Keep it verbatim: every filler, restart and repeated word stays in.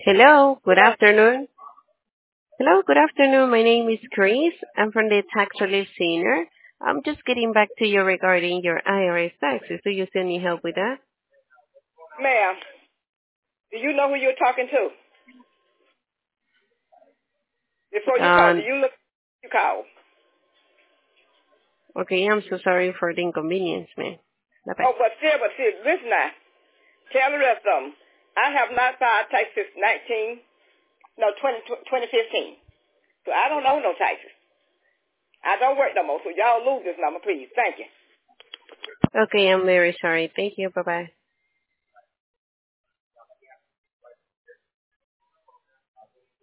Hello, good Hello. afternoon. Hello, good afternoon. My name is Chris. I'm from the Tax Relief Center. I'm just getting back to you regarding your I R S taxes. Do you still need help with that? Ma'am, do you know who you're talking to? Before you call, do Um, you look you call? okay, I'm so sorry for the inconvenience, man. Bye-bye. Oh, but still, but still, listen now. Tell the rest of them. I have not filed taxes nineteen, no, twenty, twenty fifteen. So I don't know no taxes. I don't work no more, so y'all lose this number, please. Thank you. Okay, I'm very sorry. Thank you. Bye-bye.